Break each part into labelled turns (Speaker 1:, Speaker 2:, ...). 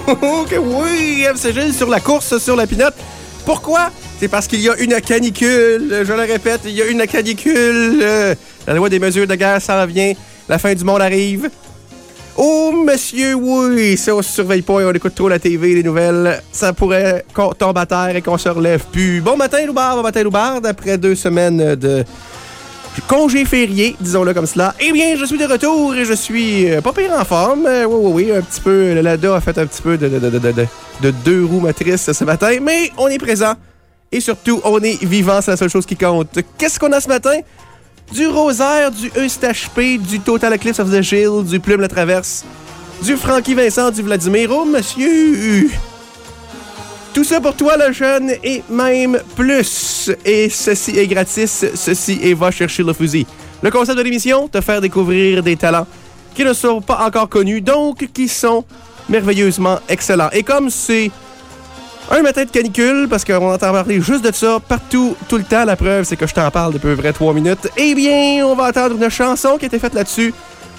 Speaker 1: Que oui, MC Gilles sur la course sur la pinotte. Pourquoi? C'est parce qu'il y a une canicule. Je le répète, il y a une canicule. La loi des mesures de guerre s'en vient. La fin du monde arrive. Oh, monsieur, oui, si on se surveille pas et on écoute trop la TV, les nouvelles, ça pourrait qu'on tombe à terre et qu'on se relève plus. Bon matin, Loubard, après 2 semaines de congé férié, disons-le comme cela. Eh bien, je suis de retour et je suis pas pire en forme. Oui, un petit peu, le Lada a fait un petit peu de 2 roues motrices ce matin, mais on est présent et surtout, on est vivant, c'est la seule chose qui compte. Qu'est-ce qu'on a ce matin? Du Rosaire, du Eustache P, du Total Eclipse of the Shield, du Plume La Traverse, du Francky Vincent, du Vladimir. Oh, monsieur! Tout ça pour toi, le jeune, et même plus. Et ceci est gratis, ceci est Va chercher le fusil. Le concept de l'émission, te faire découvrir des talents qui ne sont pas encore connus, donc qui sont merveilleusement excellents. Et comme c'est un matin de canicule, parce qu'on entend parler juste de ça partout, tout le temps. La preuve, c'est que je t'en parle depuis à peu près 3 minutes. Eh bien, on va entendre une chanson qui a été faite là-dessus.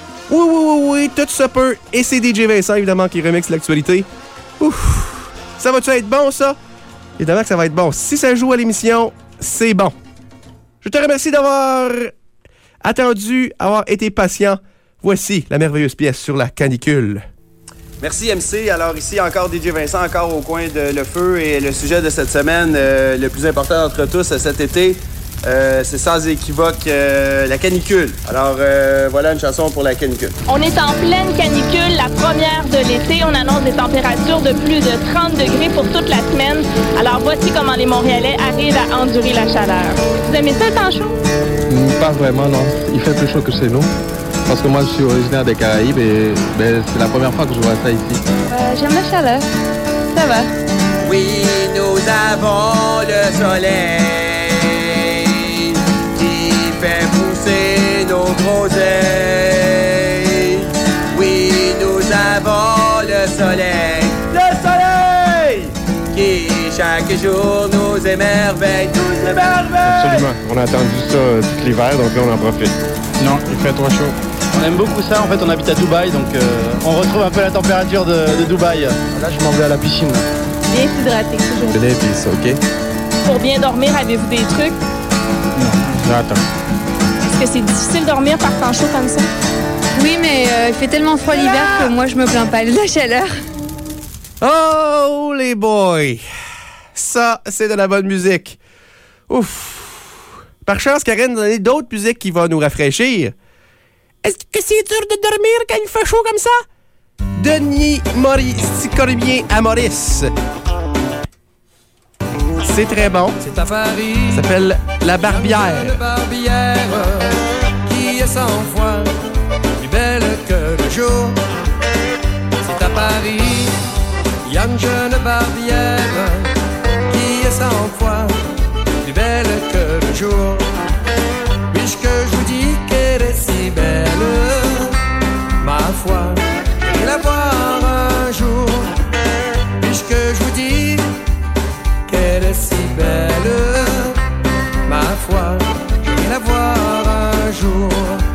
Speaker 1: Oui, tout ça peut. Et c'est DJ Vincent, évidemment, qui remixe l'actualité. Ouf! Ça va-tu être bon, ça? Évidemment que ça va être bon. Si ça joue à l'émission, c'est bon. Je te remercie d'avoir attendu, avoir été patient. Voici la merveilleuse pièce sur la canicule. Merci MC. Alors ici encore DJ Vincent, encore au coin de Le Feu, et le sujet de cette semaine, le plus important d'entre tous cet été, c'est sans équivoque la canicule. Alors voilà une chanson pour la canicule.
Speaker 2: On est en pleine canicule, la première de l'été. On annonce des températures de plus de 30 degrés pour toute la semaine. Alors voici comment les Montréalais arrivent à endurer la chaleur. Vous aimez ça le temps chaud?
Speaker 3: Pas vraiment, non. Il fait plus chaud que chez nous. Parce que moi, je suis originaire des Caraïbes et c'est la première fois que je vois ça ici.
Speaker 4: J'aime la chaleur. Ça va.
Speaker 5: Oui, nous avons le soleil qui fait pousser nos groseilles. Oui, nous avons le soleil. Le soleil qui chaque jour nous émerveille. Nous émerveille.
Speaker 3: Absolument. On a attendu ça tout l'hiver, donc là, on en profite. Non, il fait trop chaud.
Speaker 6: On aime beaucoup ça, en fait on habite à Dubaï, donc on retrouve un peu la température de Dubaï. Là je m'en vais à la piscine.
Speaker 2: Bien s'hydrater, toujours.
Speaker 3: Venez, puis ça, OK?
Speaker 2: Pour bien dormir, avez-vous des trucs?
Speaker 3: Non, j'attends.
Speaker 2: Est-ce que c'est difficile de dormir par temps chaud comme ça?
Speaker 4: Oui, mais il fait tellement froid l'hiver que moi je me plains pas de la chaleur.
Speaker 1: Oh, les boys! Ça, c'est de la bonne musique. Ouf! Par chance, Karen nous a donné d'autres musiques qui vont nous rafraîchir. Est-ce que c'est dur de dormir quand il fait chaud comme ça? Denis Maurice Cormier à Maurice. C'est très bon.
Speaker 5: C'est à Paris.
Speaker 1: Ça s'appelle La Barbière.
Speaker 5: Une barbière qui est 100 fois plus belle que le jour. C'est à Paris. Il y a une jeune barbière qui est 100 fois plus belle que le jour. Puisque je vous dis qu'elle est si belle, ma foi, j'irai la voir un jour. Puisque je vous dis qu'elle est si belle, ma foi, j'irai la voir un jour.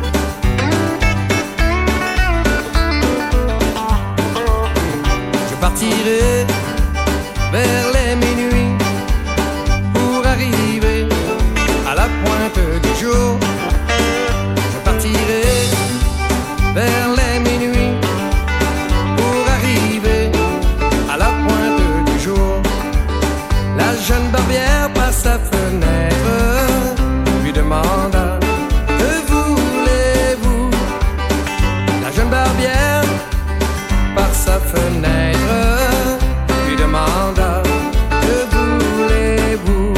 Speaker 5: Je partirai vers les minuit pour arriver à la pointe du jour. Je partirai vers les minuit pour arriver à la pointe du jour. La jeune barbière par sa fenêtre lui demanda: que voulez-vous? La jeune barbière par sa fenêtre lui demanda: que voulez-vous?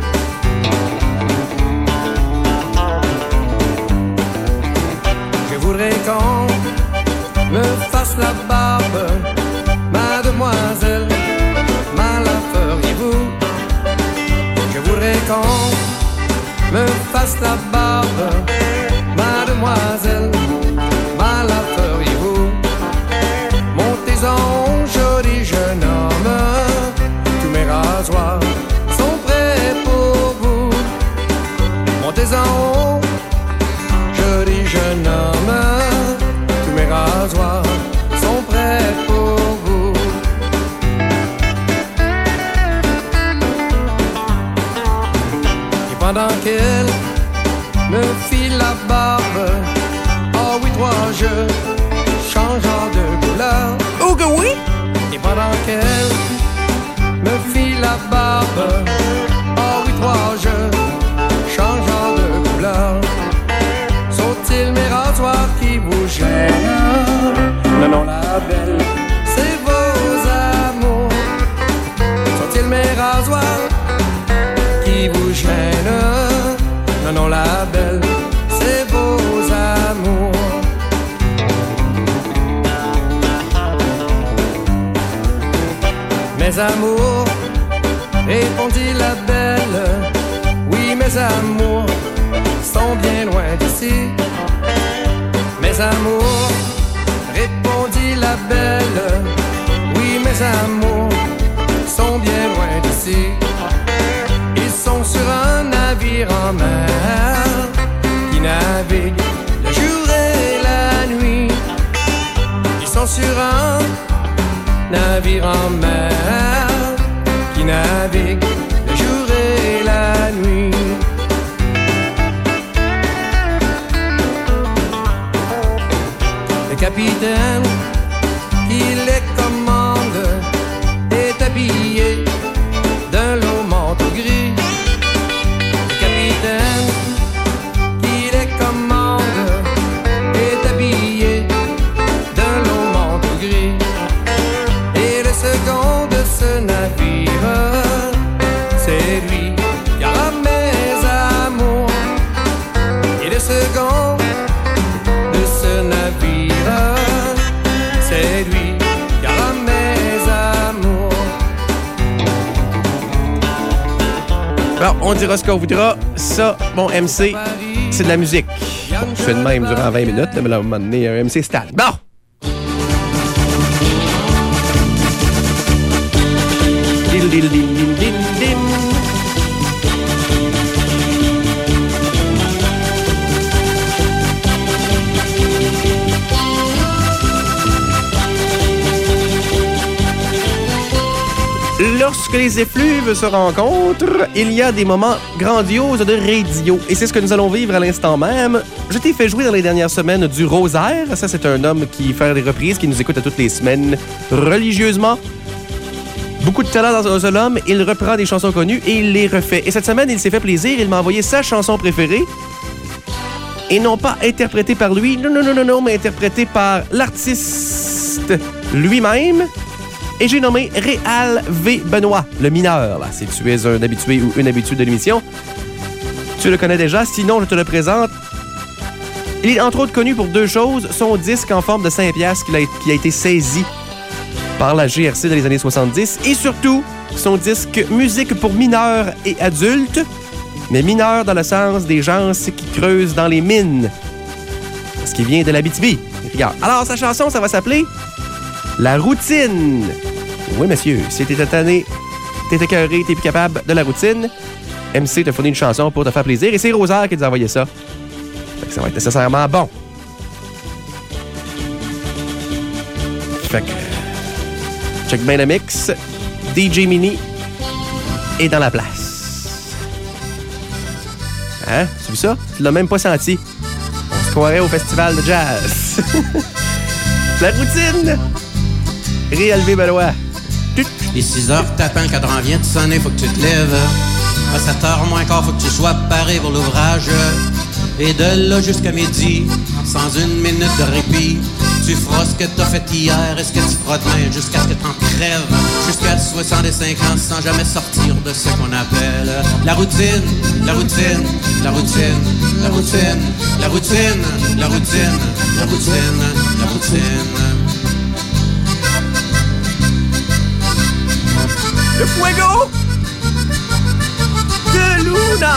Speaker 5: Je voudrais qu'on me fasse la barbe, mademoiselle, mal la feriez-vous? Je voudrais qu'on me fasse la barbe, mademoiselle, mal la feriez-vous? Montez-en
Speaker 1: oui?
Speaker 5: Et pendant qu'elle me fit la barbe, oh oui, 3 jeux changeant de couleur. Sont-ils mes rasoirs qui vous gênent? Non, la belle, c'est vos amours. Sont-ils mes rasoirs qui vous gênent? Non, la belle, c'est vos amours. Mes amours, répondit la belle, oui, mes amours sont bien loin d'ici. Mes amours, répondit la belle, oui, mes amours sont bien loin d'ici. Ils sont sur un navire en mer qui navigue le jour et la nuit. Ils sont sur un navire en mer qui navigue le jour et la nuit. Le capitaine qui les commande est habillé d'un long manteau gris. Le capitaine qui les commande est habillé d'un long manteau gris. Et le second de ce navire, c'est lui qui aura mes amours. Et le second de ce navire, c'est lui qui aura mes amours.
Speaker 1: Alors, on dira ce qu'on voudra. Ça, mon MC, c'est de la musique. Bon, je fais de même durant 20 minutes, là, mais là, à un moment donné, un MC stade. Bon! Lorsque les effluves se rencontrent, il y a des moments grandioses de radio. Et c'est ce que nous allons vivre à l'instant même. Je t'ai fait jouer dans les dernières semaines du Rosaire. Ça, c'est un homme qui fait des reprises, qui nous écoute à toutes les semaines religieusement. Beaucoup de talent dans un seul homme. Il reprend des chansons connues et il les refait. Et cette semaine, il s'est fait plaisir. Il m'a envoyé sa chanson préférée. Et non pas interprétée par lui. Non, mais interprétée par l'artiste lui-même. Et j'ai nommé Réal V. Benoît, le mineur. Là, si tu es un habitué ou une habituée de l'émission, tu le connais déjà. Sinon, je te le présente. Il est entre autres connu pour 2 choses. Son disque en forme de 5 piastres qui a été saisi par la GRC dans les années 70. Et surtout, son disque Musique pour mineurs et adultes. Mais mineurs dans le sens des gens qui creusent dans les mines. Parce qu'il vient de l'Abitibi. Regarde. Alors, sa chanson, ça va s'appeler La routine. Oui, monsieur, si t'es tanné, t'es écœuré, t'es plus capable de la routine, MC t'a fourni une chanson pour te faire plaisir et c'est Rosaire qui nous a envoyé ça. Fait que ça va être nécessairement bon. Fait que... check bien le mix. DJ Mini est dans la place. Hein? Tu as vu ça? Tu l'as même pas senti. On se croirait au festival de jazz. La routine! Réal V. Benoît.
Speaker 7: Les 6 heures tapant, le cadran vient de sonner, faut que tu te lèves. À 7 heures moins quart, faut que tu sois paré pour l'ouvrage. Et de là jusqu'à midi, sans une minute de répit, tu feras ce que t'as fait hier, est-ce que tu feras demain, jusqu'à ce que t'en crèves, jusqu'à 65 ans, sans jamais sortir de ce qu'on appelle la routine, la routine, la routine, la routine, la routine, la routine, la routine, la routine.
Speaker 1: Le fuego de Luna.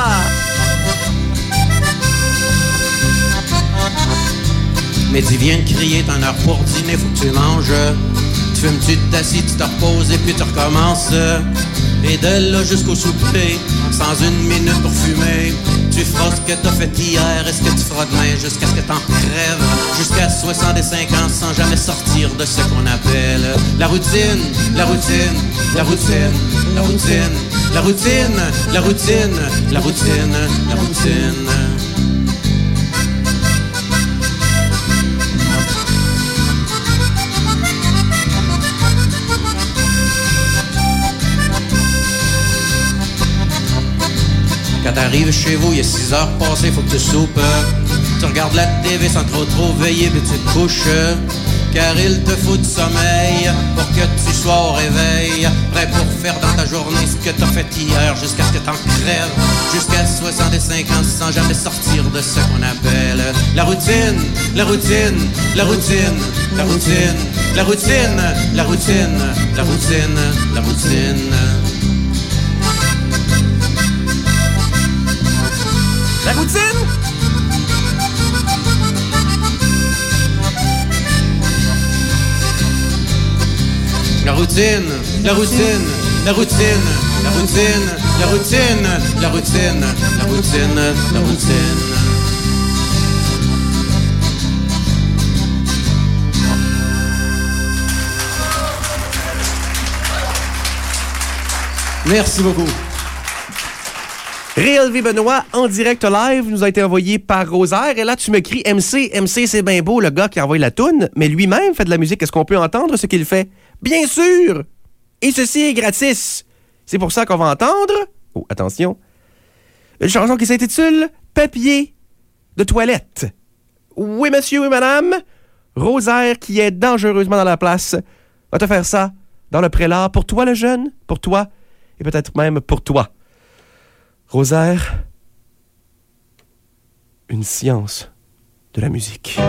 Speaker 7: Mehdi vient de crier, t'en as pour dîner, faut que tu manges. Tu fumes, tu t'assis, tu te reposes et puis tu recommences. Et de là jusqu'au souper, sans une minute pour fumer, tu feras ce que t'as fait hier, est-ce que tu feras demain, jusqu'à ce que t'en crèves, jusqu'à 65 ans sans jamais sortir de ce qu'on appelle la routine, la routine, la routine, la routine, la routine, la routine, la routine, la routine. Quand t'arrives chez vous, il est 6 heures passées, faut que tu soupes. Tu regardes la TV sans trop veiller, puis tu te couches. Car il te faut du sommeil pour que tu sois au réveil, prêt pour faire dans ta journée ce que t'as fait hier, jusqu'à ce que t'en crèves, jusqu'à 65 ans sans jamais sortir de ce qu'on appelle la routine, la routine, la routine, la routine, la routine, la routine, la routine, la routine.
Speaker 1: La routine?
Speaker 7: La routine, la routine, la routine, la routine, la routine, la routine, la routine, la routine. Merci beaucoup.
Speaker 1: Réal V. Benoît, en direct live, nous a été envoyé par Rosaire. Et là, tu me cries MC. MC, c'est bien beau, le gars qui a envoyé la toune, mais lui-même fait de la musique. Est-ce qu'on peut entendre ce qu'il fait? Bien sûr! Et ceci est gratis. C'est pour ça qu'on va entendre... Oh, attention. Une chanson qui s'intitule « Papier de toilette ». Oui, monsieur, oui, madame. Rosaire, qui est dangereusement dans la place, va te faire ça dans le prélat. Pour toi, le jeune, pour toi, et peut-être même pour toi. Rosaire, une science de la musique.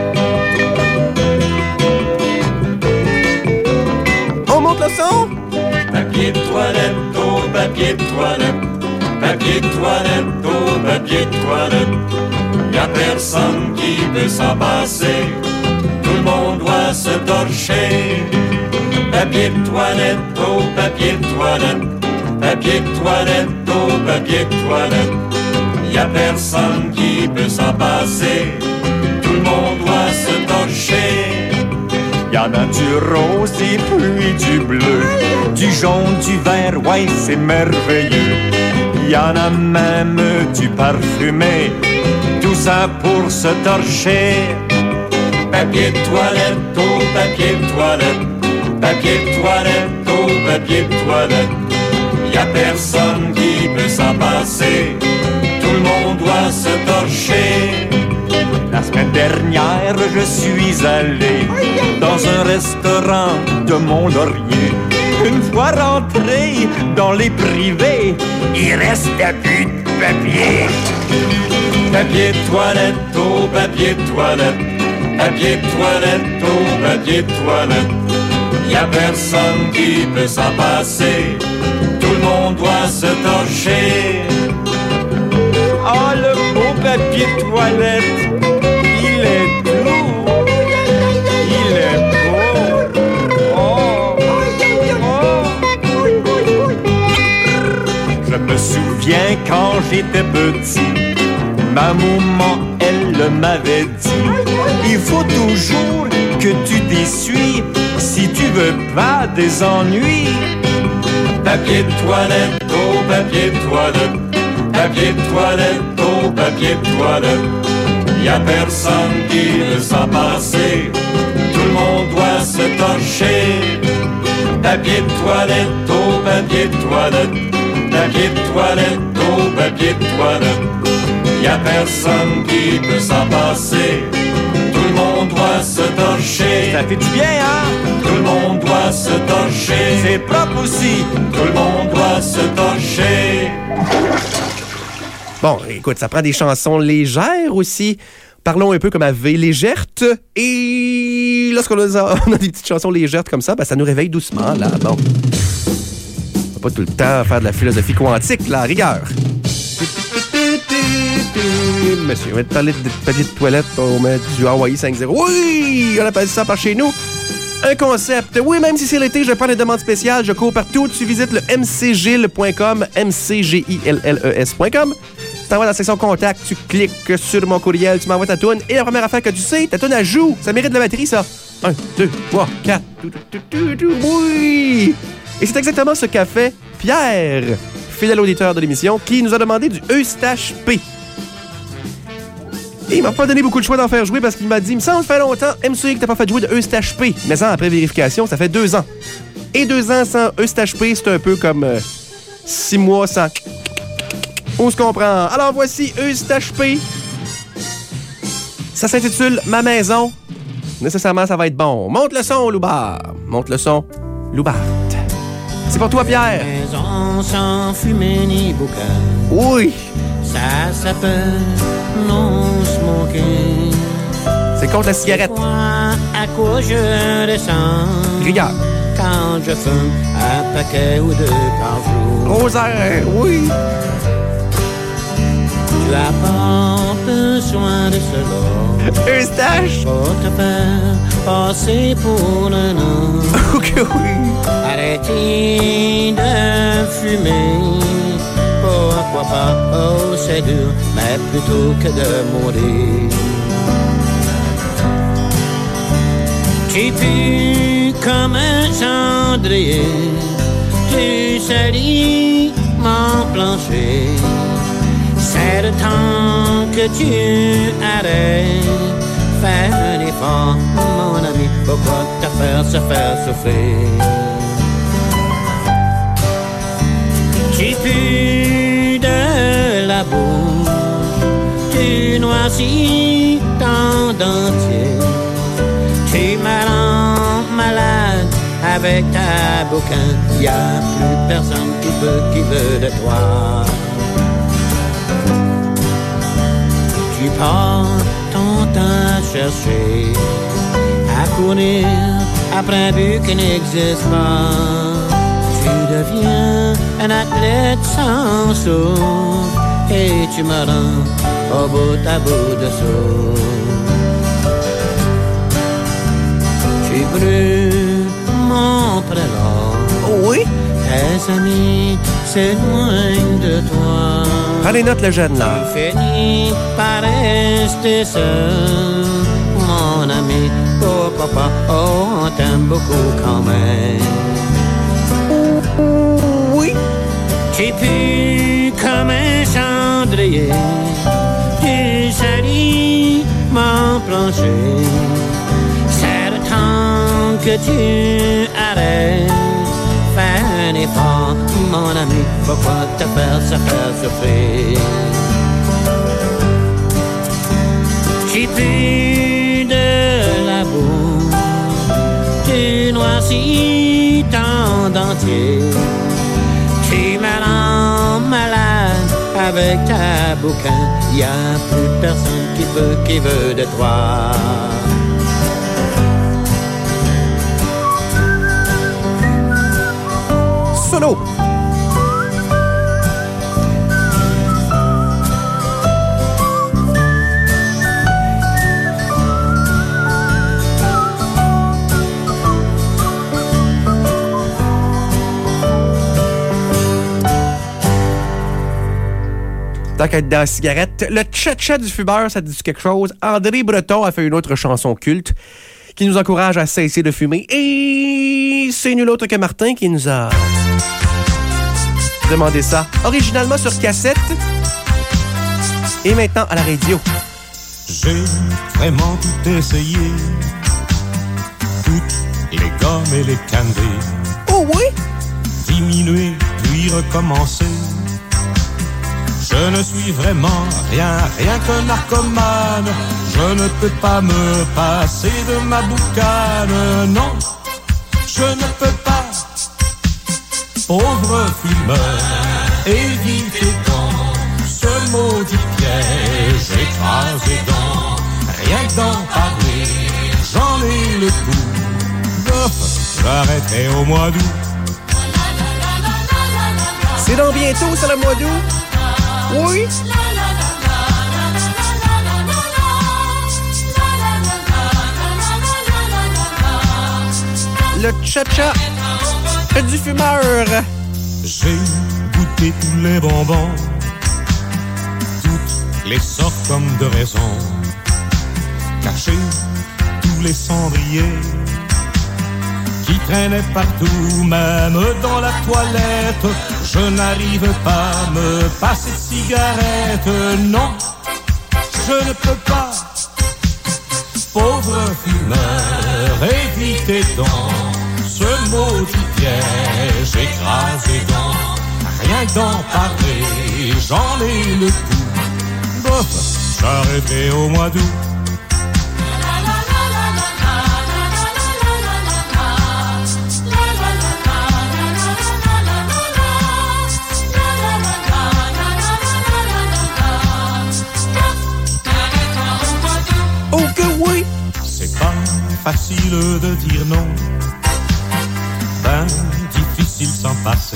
Speaker 1: On monte le son?
Speaker 8: Papier de toilette, oh papier de toilette, papier de toilette, oh papier de toilette. Y'a personne qui peut s'en passer, tout le monde doit se torcher. Papier de toilette, oh papier de toilette, papier de toilette, oh papier de toilette. Y'a personne qui peut s'en passer, tout le monde doit se torcher. Y'en a du rose et puis du bleu, du jaune, du vert, ouais c'est merveilleux. Y'en a même du parfumé, tout ça pour se torcher. Papier de toilette, oh papier de toilette, papier de toilette, oh papier de toilette. Y'a personne qui peut s'en passer, tout le monde doit se torcher. La semaine dernière, je suis allé dans un restaurant de Mont-Laurier. Une fois rentré dans les privés, il restait plus de papier. Papier de toilette, oh papier de toilette, papier de toilette, oh papier de toilette. Y'a personne qui peut s'en passer, tout le monde doit se torcher. Oh, le beau papier de toilette, il est doux, il est beau. Oh, oh. Je me souviens quand j'étais petit, ma maman, elle m'avait dit, il faut toujours que tu t'essuies si tu veux pas des ennuis. Papier de toilette, oh papier de toilette, papier de toilette, oh papier de toilette. Y'a personne qui veut s'en passer, tout le monde doit se torcher. Papier de toilette, oh papier de toilette, papier de toilette, oh papier de toilette. Y'a personne qui peut s'en passer, tout le monde doit se torcher. Ça fait du bien, hein? Tout le monde doit se torcher. C'est propre aussi, tout le monde doit se torcher.
Speaker 1: Bon, écoute, ça prend des chansons légères aussi. Parlons un peu comme à V légerte. Et lorsqu'on a des petites chansons légères comme ça, ben, ça nous réveille doucement, là. Bon. On va pas tout le temps faire de la philosophie quantique, là, à rigueur. Monsieur, on va te parler de papier de toilette, on met du Hawaii 5.0. Oui! On appelle ça par chez nous. Un concept. Oui, même si c'est l'été, je prends des demandes spéciales, je cours partout. Tu visites le mcgilles.com, mcgilles.com. Tu t'envoies dans la section contact, tu cliques sur mon courriel, tu m'envoies ta toune. Et la première affaire que tu sais, ta toune, elle joue. Ça mérite de la batterie, ça. 1, 2, 3, 4. Oui! Et c'est exactement ce qu'a fait Pierre, fidèle auditeur de l'émission, qui nous a demandé du Eustache P. Et il m'a pas donné beaucoup de choix d'en faire jouer parce qu'il m'a dit, il me semble, ça fait longtemps, MC, que t'as pas fait jouer de Eustache P. Mais ça, après vérification, ça fait 2 ans. Et 2 ans sans Eustache P, c'est un peu comme 6 mois sans... On se comprend. Alors voici Eustache P. Ça s'intitule Ma maison. Nécessairement, ça va être bon. Monte le son, Loubard. Monte le son, Loubard. C'est pour toi, Pierre.
Speaker 9: Maison sans fumée ni boucan.
Speaker 1: Oui.
Speaker 9: Ça s'appelle non smoking.
Speaker 1: C'est contre la cigarette.
Speaker 9: À quoi je descends?
Speaker 1: Regarde.
Speaker 9: Quand je fume un paquet ou deux par jour.
Speaker 1: Rosaire, oui.
Speaker 9: Tu as pas besoin de cela.
Speaker 1: Eustache.
Speaker 9: Pour te faire passer pour un homme.
Speaker 1: Ok, oui.
Speaker 9: Arrêtez de fumer. Pourquoi pas? Oh, c'est dur, mais plutôt que de mourir. Tu pues comme un cendrier. Tu salis mon plancher. C'est le temps que tu arrêtes. Fais un effort, mon ami. Pourquoi te faire se faire souffrir? Tu pues de la bouche. Tu noircis ton dentier. Tu me rends malade avec ta bouquin. Y a plus personne qui veut de toi. Tu pars ton temps à chercher, à courir après un but qui n'existe pas. Tu deviens un athlète sans souffle et tu me rends au bout à bout de souffle. Tu brûles mon prélat.
Speaker 1: Oui.
Speaker 9: Tes amis s'éloignent de toi.
Speaker 1: Prends les notes, le jeune, là.
Speaker 9: Tu finis par rester seul, mon ami. Pourquoi pas? Oh, on t'aime beaucoup quand même.
Speaker 1: Oui.
Speaker 9: Tu pues comme un cendrier. Tu salis mon plancher. C'est le temps que tu arrêtes. Fais un effort, mon ami. Pourquoi te faire se faire souffrir? Tu pues de la boue. Tu noircis ton dentier. Tu me rends malade avec ta bouquin. Y a plus personne qui veut de toi.
Speaker 1: Solo. Tant qu'être dans la cigarette, le tcha-tcha du fumeur, ça dit quelque chose. André Breton a fait une autre chanson culte qui nous encourage à cesser de fumer. Et c'est nul autre que Martin qui nous a demandé ça. Originalement sur cassette et maintenant à la radio.
Speaker 10: J'ai vraiment tout essayé. Toutes les gommes et les candies.
Speaker 1: Oh oui?
Speaker 10: Diminuer, puis recommencer. Je ne suis vraiment rien qu'un narcomane. Je ne peux pas me passer de ma boucane. Non, je ne peux pas. Pauvre fumeur, évitez donc ce maudit piège écrasé dans. Rien que d'en parler, j'en ai le goût. J'arrêterai au mois d'août.
Speaker 1: C'est donc bientôt, c'est le mois d'août. Oui. Le tcha-tcha du fumeur.
Speaker 10: J'ai goûté tous les bonbons, toutes les sortes comme de raison, caché tous les cendriers qui traînaient partout, même dans la toilette. Je n'arrive pas à me passer de cigarette. Non, je ne peux pas. Pauvre fumeur, évitez donc ce maudit piège écrasé dans. Rien rien que d'en parler, j'en ai le goût. Bof, j'arrêterai au mois d'août.
Speaker 1: Oh que oui!
Speaker 10: C'est pas facile de dire non, ben difficile s'en passer.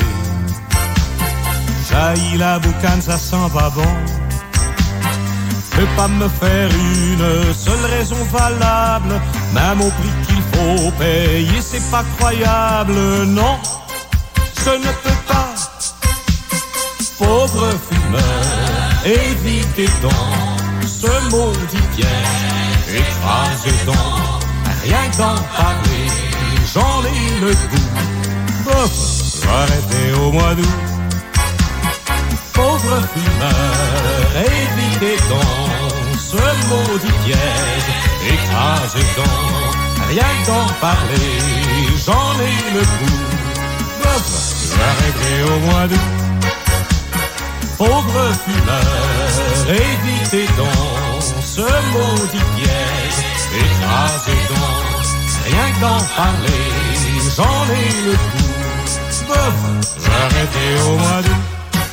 Speaker 10: J'haïs la boucane, ça sent pas bon. Peux pas me faire une seule raison valable, même au prix qu'il faut payer, c'est pas croyable, non, je ne peux pas. Pauvre fumeur, évitez donc ce maudit piège, écrasez donc, rien que d'en parler, j'en ai le goût. Bof, j'arrêtais au mois d'août. Pauvre fumeur, évitez donc ce maudit piège, écrasez donc, rien que d'en parler, j'en ai le goût. Bof, j'arrêterai au mois d'août. Pauvre fumeur, évitez donc ce maudit piège, écrasez donc, rien que d'en parler, j'en ai le goût. Bof, j'arrêterai au mois d'août.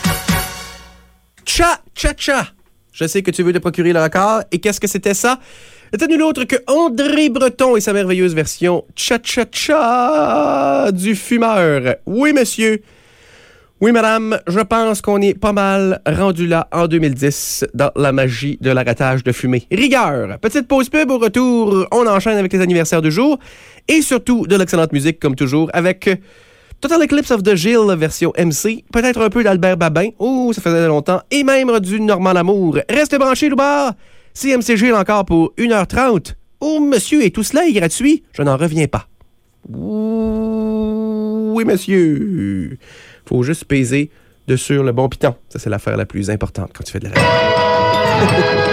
Speaker 1: Cha-cha-cha! Je sais que tu veux te procurer le record. Et qu'est-ce que c'était ça? C'était nul autre que André Breton et sa merveilleuse version cha-cha-cha du fumeur. Oui, monsieur. Oui, madame. Je pense qu'on est pas mal rendu là en 2010 dans la magie de l'arrêtage de fumée. Rigueur. Petite pause pub. Au retour, on enchaîne avec les anniversaires du jour. Et surtout, de l'excellente musique, comme toujours, avec Total Eclipse of the Gilles, version MC, peut-être un peu d'Albert Babin, ça faisait longtemps, et même du Normand Lamour. Restez branchés, Loubar! CMC Gilles encore pour 1h30. Oh, monsieur, et tout cela est gratuit? Je n'en reviens pas. Oui, monsieur. Faut juste peser sur le bon piton. Ça, c'est l'affaire la plus importante quand tu fais de la radio.